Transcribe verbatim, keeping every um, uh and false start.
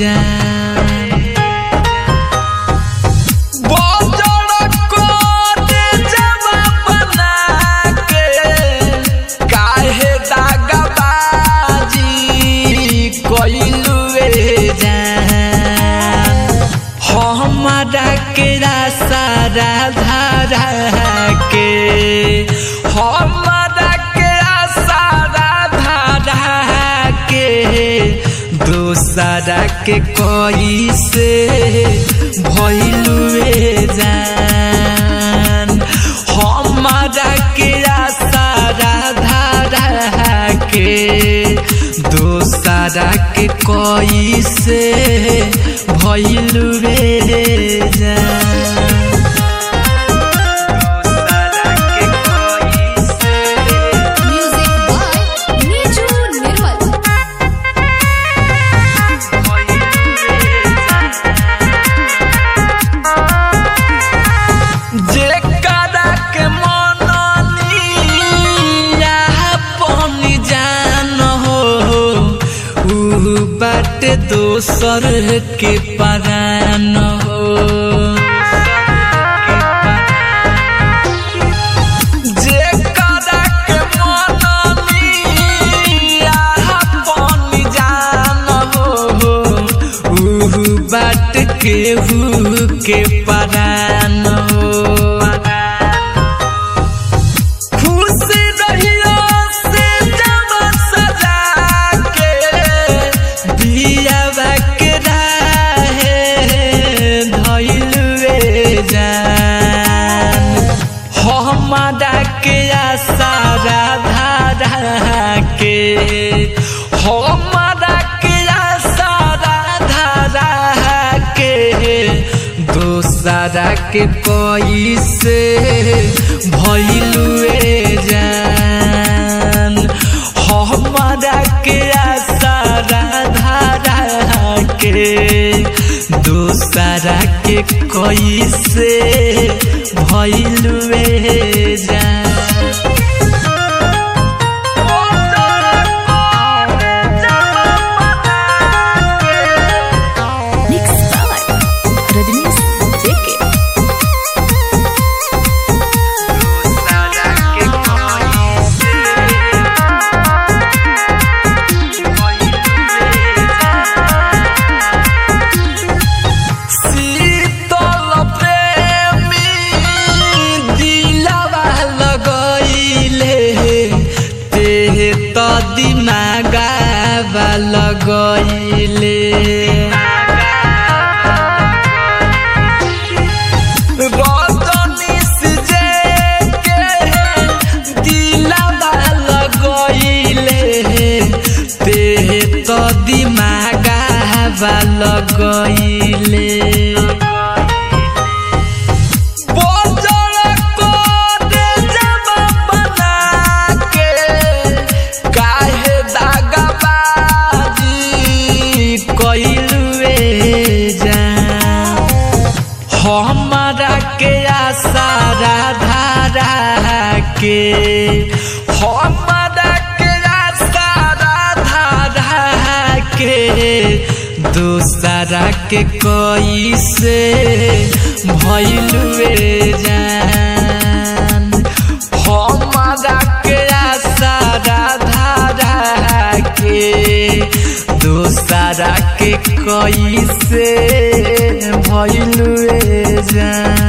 जान हमारा के सारा धारा के हमारा के सारा धारा के दूसरा के कोई से भइलुए जान हमारा के सारा धारा के दूसरा के कोई से भइलुए बाट दोसर के परान हो जे करा के मननिया अपन जान हो उ बाट केहू के परान हो हमारा के सारा धारा के हमारा के सारा धारा के दूसरा के कोई से भइलुए जान हमारा के सारा धारा के दूसरा के कोई से भइलुए जान दिमागा लगइले रजनीश जे के दिलवा लगइले ते तो दिमागा लगइले हमारा के सारा धारा के हमारा के सारा धारा के दूसरा के कोई से भइलुए जान हमारा के सारा धारा के दूसरा के कोई से भइलुए जान।